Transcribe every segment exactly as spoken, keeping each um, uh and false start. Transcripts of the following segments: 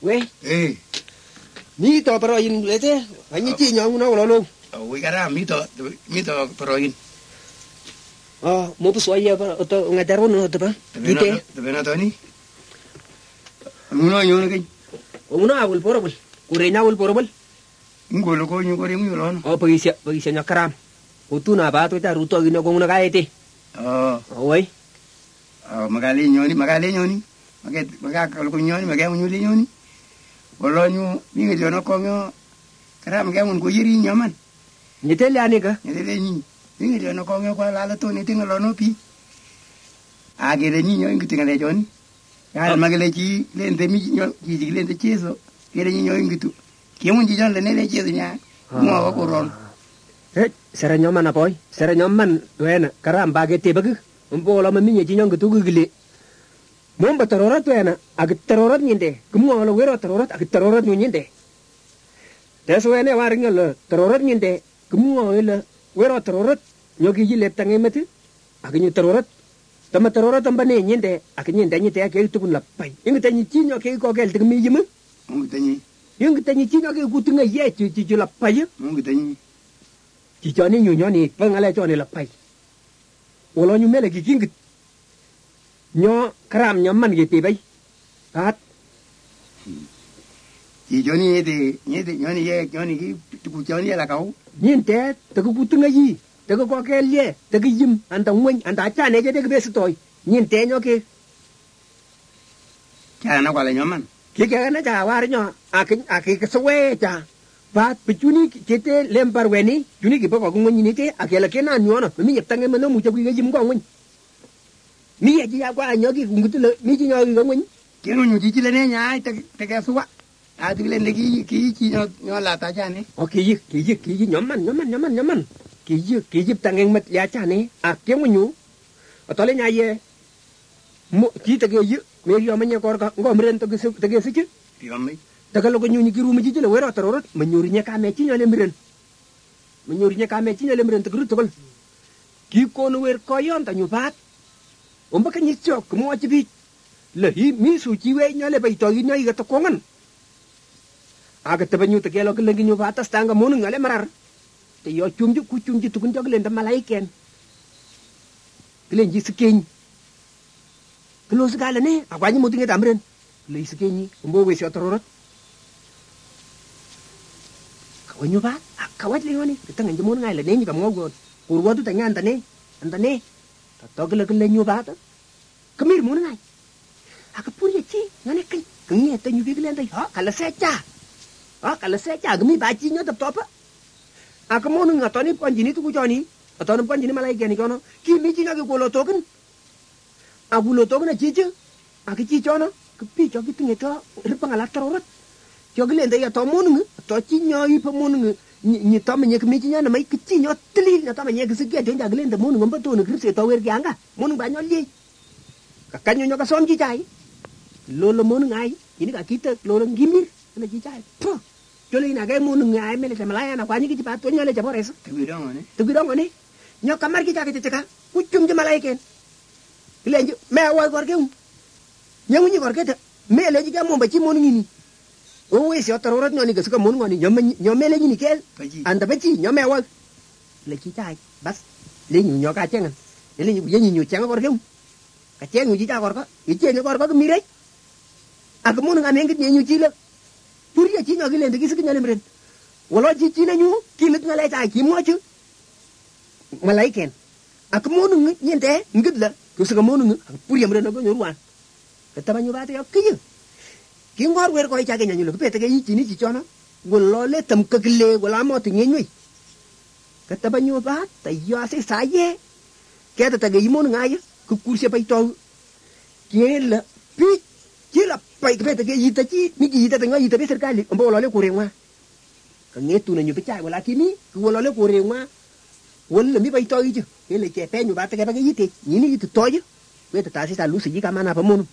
We. Eh. Mito paroin lete. Anyi chi nyong na wala lo. We gara mito mito paroin. Ah, mo pu soya pa to ngadaro no to pa. Dite. Debena toni. Uno yo ne. Uno awul porobul. Kurenya awul porobul. Ngolo ko nyu ko re mu lo. Oh pagi sia pagi sia nyakaram. Utuna ba to ta ruto gino ko una kaete. Oh. Oi. Ah magali nyoni magali nyoni. Magai magai ko nyoni magai mu nyuli nyoni. Wala nyu mi ngi jono ko nyo kara magai mun ko yiri nyaman. Nyetele ani ka? Nyetele ni. Mi ngi jono ko nyo ko la la to ni tinga lo no pi. Age le ni nyo ngi tinga le joni. Ya magale chi le nte mi nyo chi chi le nte cheso. Ke le ni nyo ngi tu. Ke mun ji jon le ne le cheso nya. Mo ko ron. Eh, sera nyoman apoy. Sera nyoman wena kara mbage te bagu. Umbo la mi nyi nyo ngi tu gile. Momba terorat wena, ag terorat nyinde. Kumo lo wero terorat ag terorat nyinde. Des wena waringa lo terorat nyinde. Kumo le wero terorat nyogi jile tangi meti. Ag nyu terorat. Tama terorat tamba ne nyinde ag nyinde nyinde ag el tukun lapai. Ingi tanyi chinyo ke ko gel tig mi yimu. Ngi tanyi. Ingi tanyi chinyo ke kutunga ye chi chi lapai. Ngi tanyi. Chi choni nyu nyoni pangale choni lapai. Wolo nyu mele gigingi nyo karam nyaman gitu bay at ji joni yede yede nyoni ye nyoni ki ku joni la kau nyinte te ku kutunga yi te ku ko kelye te ku yim anda ngwen anda cha ne je de be stoy nyinte nyo ke cha na kwala nyaman ki ke na cha war nyo akin akin ke swe cha ba pichuni kete lempar weni juni ki ba ko ngwen ni te akela ke na nyo no mi yep tange no mu cha ku ge yim ko ngwen mi ya ji ya kwa nyoki kungutu le mi ji nyoki ngwen kenu nyu ji le ne nya te te ka suwa a ti le ne ki ki ji nyo nyo la ta cha ne o ki ji ki ji ki ji nyoman nyoman nyoman nyoman ki ji ki ji tangeng mat ya cha ne a ke nyu o to le nya ye mo ji te ge ji me yo ma nya ko ka ngo mren to ge se te ge se ji yo mi te ka lo ko nyu ni ki ru mi ji le wero tororot ma nyuri nya ka me chi nyole mren ma nyuri nya ka me chi nyole mren te gru to bal ki ko no wer ko yon ta nyu pat Omba ka nyisyo kumo achibi lahi mi su chiwe nyale bai to ina iga to kongan aga tabanyu te kelo kelengi nyu batas tanga monu ngale marar te yo chumju ku chumju tukun jog lenda malaiken kelenji sekeny kelo segala ne agwanyi mutinge tamren le sekenyi ombo wesi otororot kawanyu ba kawat le ngoni ketanga jemon ngai le ne nyika mogon kurwa tu tanya antane antane togla kele nyu ba ta kamir mun ngai aka puri chi ngane kai kenge ta nyu biglen dai ha kala se cha ha kala se cha gmi ba chi nyo tap top aka mun nga toni panjini tu ku joni atoni panjini malai gani kono ki mi chi nga ke kolo token abulo token chi chi aka chi chono ke pi cho ki tinge to ripang ala torot joglen dai to mun to chi nyo i pa mun ni to me nyek mi chi nyana mai kichi nyo tli na to me nyek sike de jagle nda mun ngomba to no krse to wer gyanga mun ba nyoli ka kanyo nyo ka som chi chai lolo mun ngai ini ka kita lolo ngimir na chi chai po jole na ga mun ngai mele ta malaya na kwani ki pa to nyale ja bores te bidong ne te bidong ne nyo kamar ki ja ke cheka kuchum je malai ken lenju me wa gor ke um nyangu ni gor ke ta me le ji ga mun ba chi mun ngini o we si otororot nyoni ke suka mun ngoni nyome nyomele nyini kel anda bachi nyome wa le chi chai bas le nyu nyoka chengan le nyu ye nyu chang gor kem ka cheng nyu ji cha gor ka i che nyu gor ka mi re ak mun nga meng nyu chi le puri chi nyoki le ndiki suka nyale mren wala chi chi na nyu ki lit ngale cha ki mo chu malaiken ak mun nyente ngid la ku suka mun ng puri mren ko nyurwan ka tabanyu ba te kiyu ki ngor wer ko cha ke nyanyu le pete ke yi chini chi chono golo le tam ka kle gola mo ti nyenyui ka tabanyu ba ta yo se saye ke ta ge yimon ngai ku kurse pai to ke la pi ke la pai ke pete ke yi ta chi mi ki ta nga yi ta be serikali ombo lo le kurengwa ka ngetu na nyu pe cha gola kimi ku lo le kurengwa won le mi pai to yi ju ke le ke pe nyu ba ta ke ba ge yi te ni ni tu to ju we ta ta si ta lu si ka mana pa mon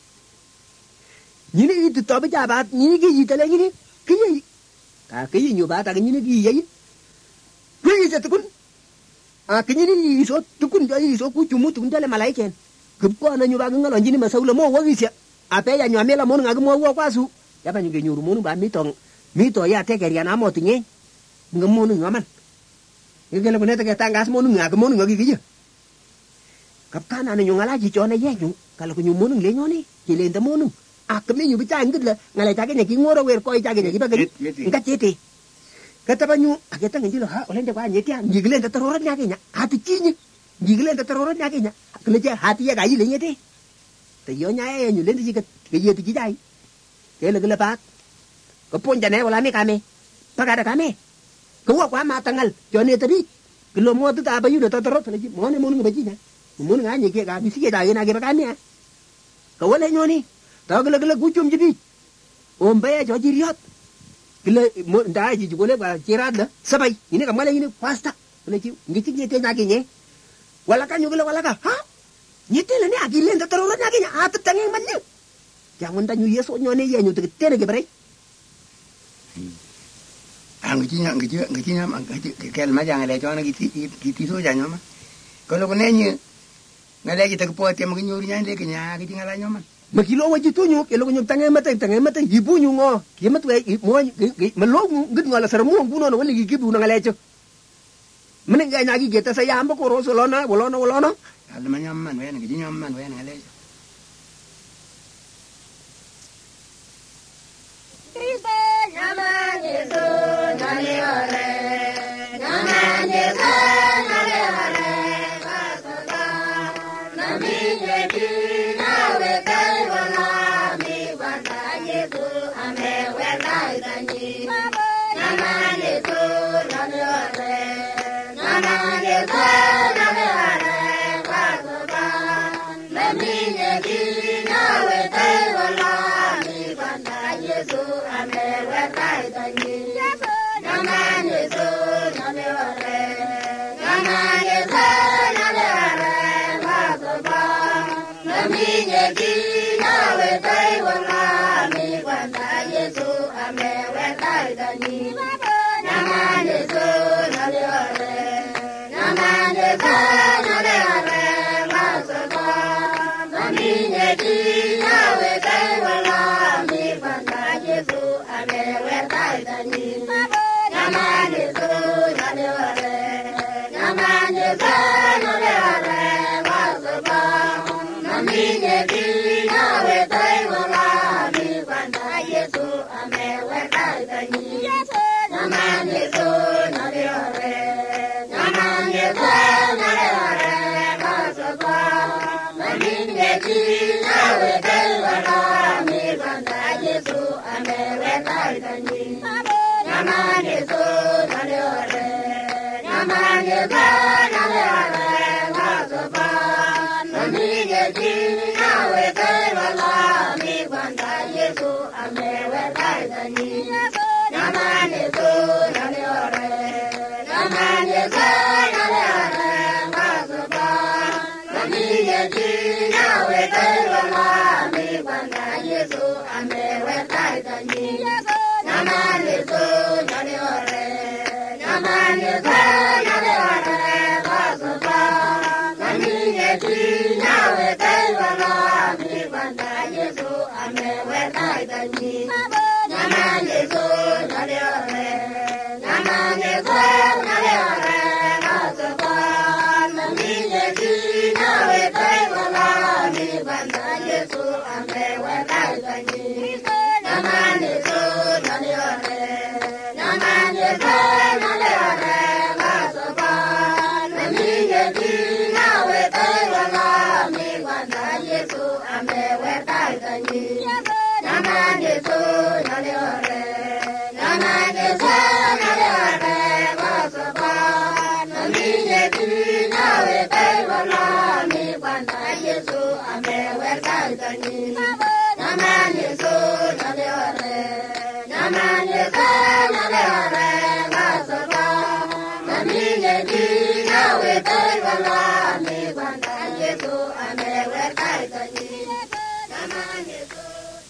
Nini itu tobe jabat, nini ki yita lagi ni, kiye, ka kiye nyoba ta nini ki yai, kiye jatukun, ah kiye ni iso tukun jadi iso ku cumu tukun jale malai ken, kepko na nyoba ngal anjini masaula mo wagi sia, apa ya nyamela mo ngagu mo wa kwasu, yaba nyu genyoru monung ba mito mito ya te keria na mo tinge ngam monung ngaman ngele ko nete ke tangas monung ngak monung ngaki giye kap kana ne nyongala ji chone ye nyu kala ko nyu monung le nyoni ki le nda monung ak me nyu bicha ngid le ngale ta ke ne ki ngoro wer ko ita ke ne ki ba ke ngat chete kata ba nyu aketa ngi lo ha olende kwa nyeti ngigle nda terorot nya ke nya ati kinyi ngigle nda terorot nya ke nya kle je hati ya ga yi le nyete te yo nya ye nyu le ndi ke ke ye ti ki dai ke le le ba ko ponja ne wala me kame pagada kame ko wa kwa ma tangal jone tadi kilo mo tu ta ba yu do terorot le ji mo ne mo ngi ba ji nya mo nga nye ke ga bisi ke da ye na ke ba kame ko wala nyoni ta gele gele gucum jadi ombe jo ji riot gele mo nda ji gole ba cirat la sabai ini ka mala ini pasta le ji ngi ci nyete na ke nye wala ka nyugele wala ka ha nyete le ne agile nda terorot na ke nya at tangi man ne jangan ta nyu yeso nyone ye nyu te tere ke bare ang ji nya ngi ji ngi ji nya ngi kel ma jang le jo na gi ti gi ti so ja nyoma ko lo ne nyi na le ji te po te mo gi nyuri nya de ke nya gi ngala nyoma makilo wa ji tunyu ke lo nyu tangi mate tangi mate hibu nyu ngo ki mat we mo me lo ngit ngala sar mo bu no wala gi gibu na ngale cho mene ga nya gi geta sa yamba ko ro so lona wolona wolona al ma nyam man we na gi nyam man we na ngale Kristo nyaman Yesu nale ore nyaman Yesu nale ore basada nami yeki nawe kai wala mi wanda Yesu ame wenda idani nyaman Yesu nale ore nyaman Yesu nale ore basada nami yeki nawe kai wala mi wanda Yesu ame wenda idani nyaman Yesu nale ore nyaman Yesu nale ore basada nami yeki nawe kai wala mi wanda Yesu ame wenda idani nyaman Yesu nale ore nyaman Yesu nale ore basada nami yeki nawe kai wala mi wanda Yesu ame wenda idani nyaman Yesu nale ore nyaman Yesu nale ore basada nami yeki nawe kai wala mi wanda Yesu ame wenda idani nyaman Yesu nale ore nyaman Yesu nale ore basada nami yeki nawe kai wala mi wanda Yesu ame wenda idani nyaman Yesu nale ore nyaman Yesu nale ore basada nami yeki nawe kai wala mi wanda Yesu ame wenda idani nyaman Yesu nale ore nyaman Yesu nale ore basada nami yeki nawe kai wala mi wanda Yesu ame wenda idani nyaman Yesu nale ore nyaman Yesu nale ore basada nami yeki nawe kai wala mi wanda Yesu ame wenda idani nyaman Yesu nale ore nyaman Yesu nale ore basada nami yeki nawe kai wala mi wanda Yesu ame wenda idani nyaman Yesu nale ore nyaman Yesu nale ore basada nami yeki nawe kai wala mi wanda Yesu ame wenda idani nyaman Yesu nale ore nyaman Yesu nale ore basada nami yeki nawe kai wala mi wanda Yesu ame wenda idani nyaman Yesu nale ore nyaman Yesu nale ore basada nami yeki nawe kai wala mi wanda Yesu ame wenda idani nyaman Yesu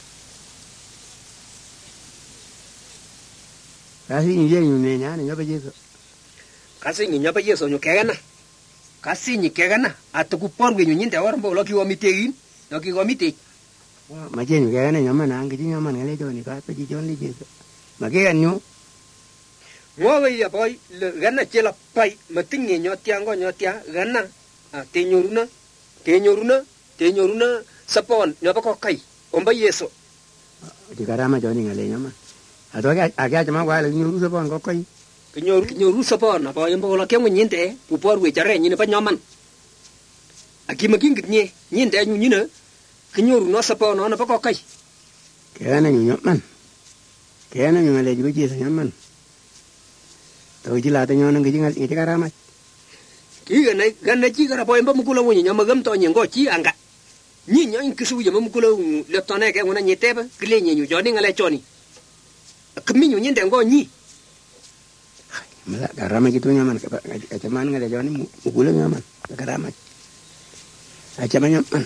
kasi ni ye ne nya ne ba Yesu kasi ngi nyapa yeso nyu kegana kasi nyi kegana atuku porwe nyu nyinde war mbo loki wa mitegin loki wa miteg ma chen ke ne nyaman ang ki nyaman ngale joni ka pe ji jon li je ma ke an nyu ngo we ya boy le ganna che la pai ma tinge nyotia ngo nyotia ganna a te nyoruna te nyoruna te nyoruna sapon nyoba ko kai omba yeso di karama joni ngale nyaman ato ke aga jama kwa le nyoru sapon ko kai ke nyoru nyoru sapon na boy mbo la ke ngo nyinte pu por we jare nyine pa nyoman akima kingit nye nyinte nyu nyine ke nyoru no sapon no na pa ko kai ke na nyu nyaman ke na nyu ngale ji je nyaman to ji la ta nyon ngi ngal ti karama ki ga nei ga nei ji ga boy mba mukula wonyi nyama gam to nyengo chi anga nyi nyo in kisu yama mukula le to na ke ngona nyete ba kile nyenyu joni ngale choni kemi nyu nyende ngo nyi mala karama gitu nyaman ka caman ngale joni mukula nyaman karama a caman nyaman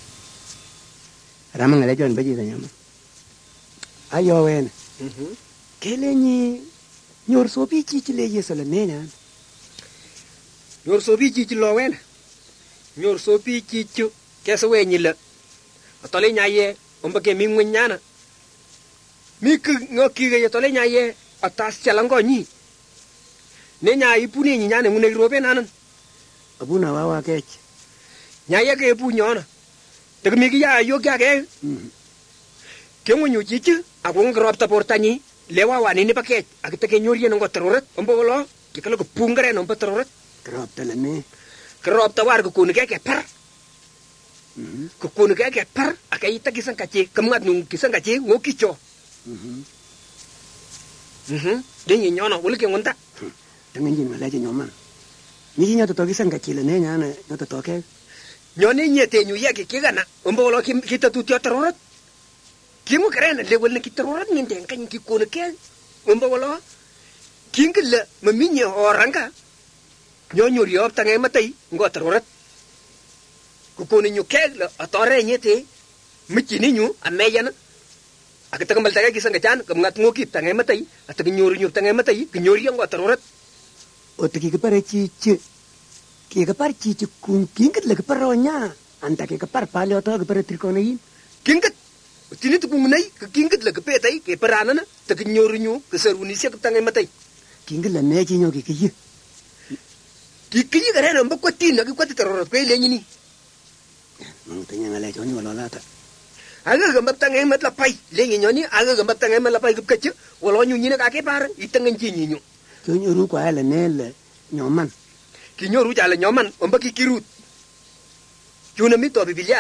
rama ngale joni baji nyaman ayo wen mhm kele nyi nyor so bi chi le yeso le nenya nyor so bi chi lo wen nyor so bi chi chu ke so we nyi le atole nyaye omba ke mi ngwanyana mi ku ngo ki ge atole nyaye atas chalango nyi ne nya ipuni nyi nyane ngune robe nanan abuna wawa kech nyaye ke pu nyona te mi gi ya yo kya ke ke ngunyu chi chu agung grop ta portani lewa wani ni paket akita ke nyori no terorot ombo lo ke kala ko pungare no terorot krop ta ne krop ta war ko kun ke ke par ko kun ke ke par akai ta kisan kache kamat nu kisan kache ngo kicho mhm mhm den yi nyona wul ke ngonta tangen jin mala je nyoman ni nyato to kisan kache le ne nyana nyato to ke nyone nyete nyu ya ke ke gana ombo lo kita tu terorot kimu keren le wal ki terorot ngin den kan ki kun ke ombo lo kingle maminyo oranga nyonyo riop tangai matai ngo terorot ku kun nyu ke atore nyete michini nyu ameyana akita kamal taga kisan gacan kamat ngoki tangai matai atag nyori nyu tangai matai nyori ngo terorot o te ki ke pare chi chi ki ke par chi chi kun kingit le ke paronya anta ke ke par pale to ke pare trikone kingit tini tu kunai ke kingit le ke petai ke paranana te nyori nyu ke seruni se ke tangai matai kingit le ne chi nyo ki ki ki ki gare no mbako tin ke kwati terorot ke le nyini mang tanya ngale joni wala lata aga gambap tangai mat la pai le nyoni aga gambap tangai mat la pai ke kecce wala nyu nyine ka ke par itangan chi nyinyu jonyo ru kwa le ne le nyoman ki nyoru jala nyoman ombaki kirut juna mi to bibilia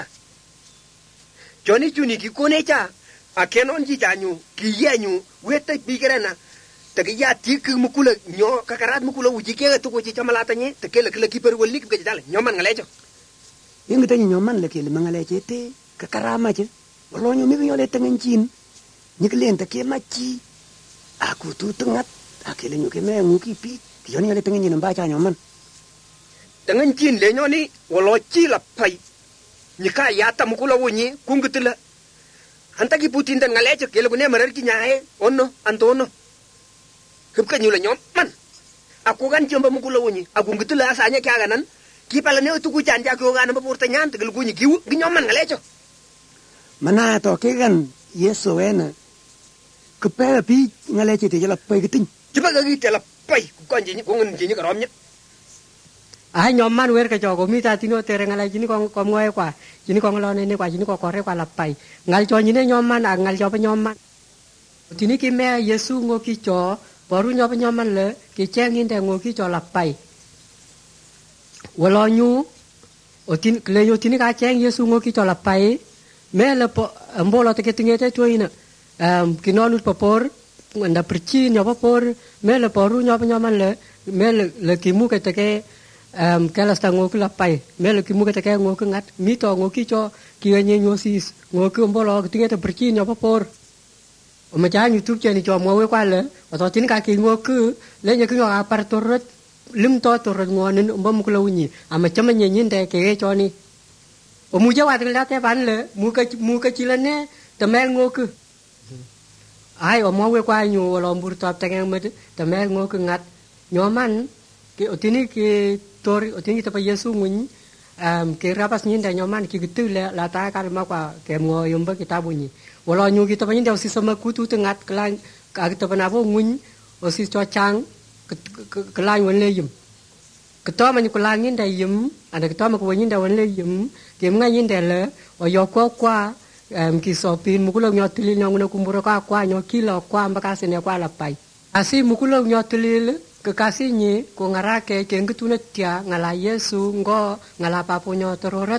joni juni ki kone cha akenon ji janyu ki yenyu wete bigerana tagi ya tik mukula nyo kakarat mukula uji ke to ko ci chamalata ni te kele kele ki per wali ke jala nyoman ngale jo yingi tanyi nyoman le kele mangale chete kakarama che walo nyu mi yo le tangen chin ni ke len ta ke machi aku tu tengat akele nyu ke me nguki pi yoni le tangen ni ba cha nyoman tangan chin le nyoni walo chi la pai ni ka ya ta mukula woni kungutula anta ki putin dan ngale jo kele bune marar ki nyae onno antono kepka nyula nyoman aku kan jomba mukula woni aku ngutula asanya kya ganan ki pala ne tu ku janja ko gana ba porta nyan tegel ku ni giwu gi nyoman ngale jo mana to ke gan yeso wena ke pe pi ngale che te jala pai gitin jiba ga gi tela pai ku kan ji ko ngun ji ni karom nya ai nyoman wer ka jogo mi ta tino tere ngala jini ko ko ngoe kwa jini ko ngalo ne kwa jini ko kore kwa lapai ngal jo nyine nyoman a ngal jo pa nyoman tini ki me yesu ngo ki jo baru nyopa nyoman le ki chengin de ngo ki jo lapai wala nyu o tin kle yo tini ka cheng yesu ngo ki jo lapai me le po mbolo te ke tingete tuina um kinonu popor nda perci nyopa por me le poru nyopa nyoman le me le le kimu ke te ke um kala sta ngo ku lapai me le kimu ke te ke ngo ku ngat mi to ngo ki cho ki nye nyosis ngo ku mbolo ke tingete perci nyopa por o ma ja youtube che ni cho mo we kwa le o to tin ka ki ngo ku le nya ku ngo apar torot lim to torot ngo nen umba mu ku lo ni ama chama nye nyin de ke cho ni o mu ja wa te la te ban le mu ka mu ka chi le ne te me ngo ku ai o mo we kwa nyu lo mbur top te ngang me te me ngo ku ngat nyoman ki o tini ki tori o tini te pa yesu ngun um, ke rapas nyinda nyoman ki gitu le la ta kal ma kwa ke ngo yumba kita bunyi wala nyu kita nyinda osi sama kutu tengat kelan ka kita panabo ngun osi cho chang kelan wen le yum kita man kelan nyinda yum ada kita ma ko nyinda wen le yum ke mga nyinda le o yo kwa kwa um, ki sopin mukulo nyotili nyonguna kumbura kwa kwa nyokilo kwa mbaka sene kwa la pai asi mukulo nyotili kekasihnya ko ngarake ke ngituna tia ngala Yesu ngo ngala papunyo teroret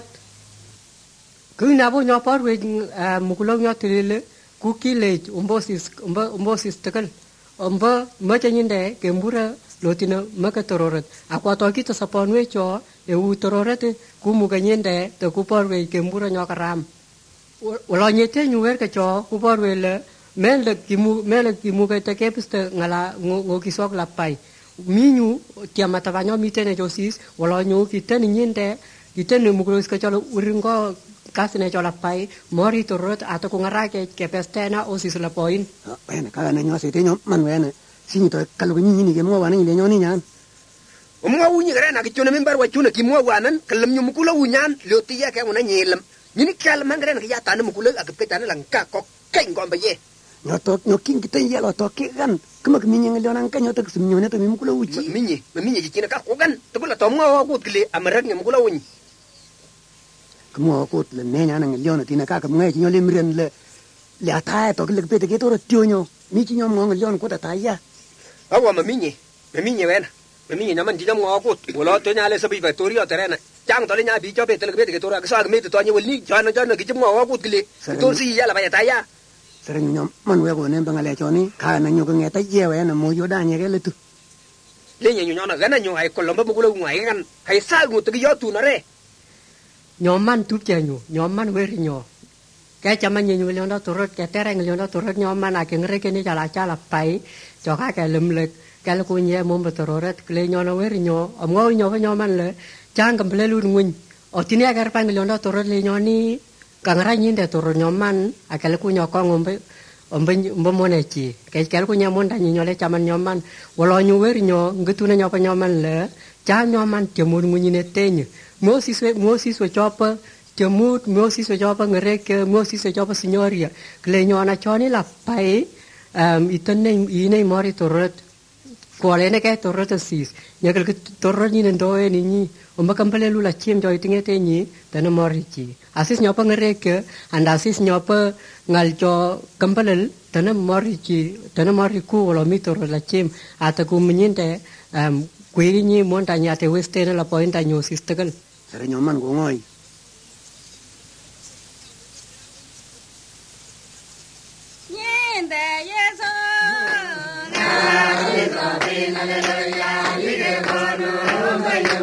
ku nabo nyopor we mukulo nyotile ku kile umbosis umbo umbosis tekel umbo macha nyinde ke mbura lotina maka teroret aku to kita sapon we cho e u teroret ku muga nyinde te ku por we ke mbura nyokaram wala nyete nyuwer ke cho ku por we le mel kimu mel kimu ke te kepste ngala ngo kisok lapai minyu tia matavanyo mitene josis wala nyu kita ni nyinde kita ni mugros ka chalo uringo kasne chola pai mori torot ato ko ngarake ke pestena osis la point bene ka na nyo se te nyo man wene sinyi to kalu ni ni ke mo wana ni le nyo ni nyan o mo wu ni gre na ki chuna member wa chuna ki mo wanan kalam nyu mukula wu nyan le tiya ke wona nyelam ni kal man gre na ki ya tan mukula ak pe tan lang ka ko ken gomba ye nyoto nyokin kita yelo to ke gan kama kminye ngeliona kan nyoto kusumnyone to mimukula uchi minye minye jikina ka kogan to bula to mo ko kile amarak mukula unyi kamo ko le nenya na ngeliona tina ka ka ngai nyole miren le le ata to le pete ke to ro tionyo mi chi nyom ngeliona ko ta ya awa maminye maminye wena maminye naman ji nyom ko wala to nyale sabi va tori oterena chang to le nya bi cho pete le pete ke to ra ka sa me to nya welni jana jana ki mo ko kile to si ya la ba ya ta ya sereng nyom man we ko ne bangale choni ka na nyu ko ngeta yewe na mo yo da nye ke le tu le nyu nyona gana nyu ai ko lomba bu ko ngai kan hai sa ngu tu yo tu na re nyoman tu che nyu nyoman we ri nyo ke chama nyu nyu le ndo torot ke tereng le ndo torot nyoman a ke ngre ke ni jala jala pai cho ka ke lum le ke le ku nye mo torot le nyona we ri nyo am ngo nyo ke nyoman le chang kam le lu ngun o tini agar pa le ndo torot le nyoni kangara nyinde torot nyoman akale ku nyoko ngombe ombe ombe monechi ke ke ku nyamonda nyole chaman nyoman wolo nyuwer nyo ngituna nyopa nyoman le cha nyoman temur ngunyine tenye Moses Moses we chopa temut Moses we chopa ngereke Moses we chopa signoria kle nyona choni la pai um itene ine mori torot kualene ke torot sis nyakel ke torot ni ndoe ni ni omba kampale lula chim joy tingete ni tana morichi asis nyopa ngereke and asis nyopa ngaljo kampale tana morichi tana moriku wala mitoro la chim ataku menyinte um kwiri ni montanya te western la pointa nyu sistegal sare nyoman go ngoi nyende yeso na yeso bin hallelujah ige bono bayu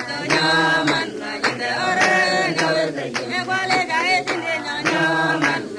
Man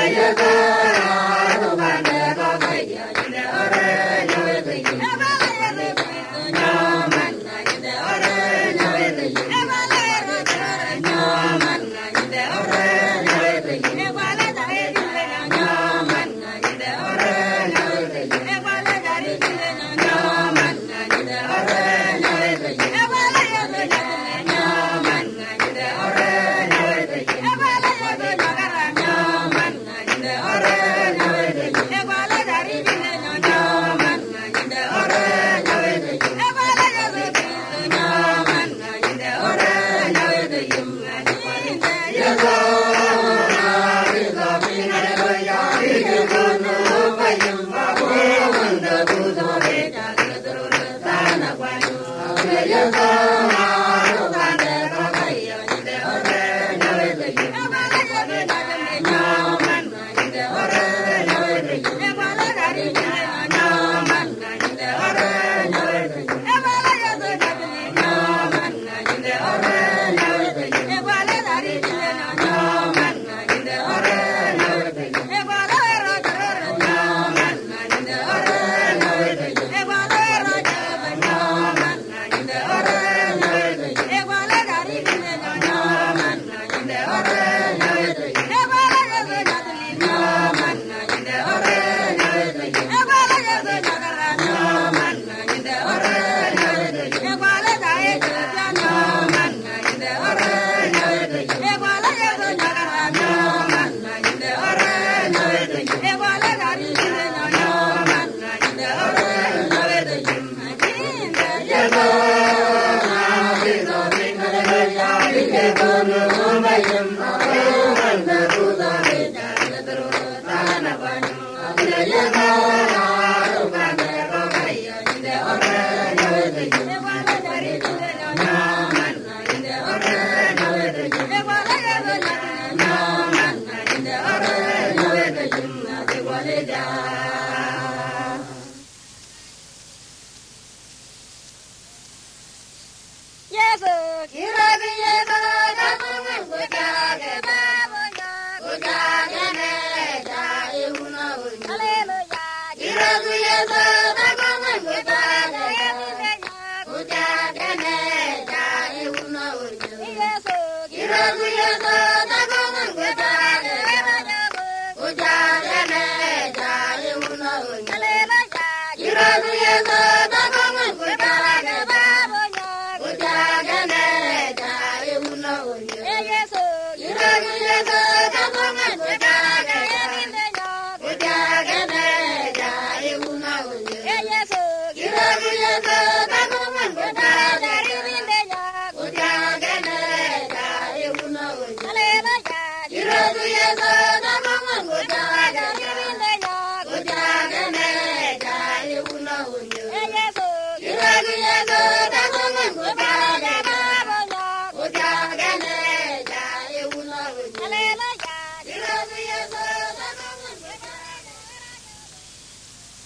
Yes,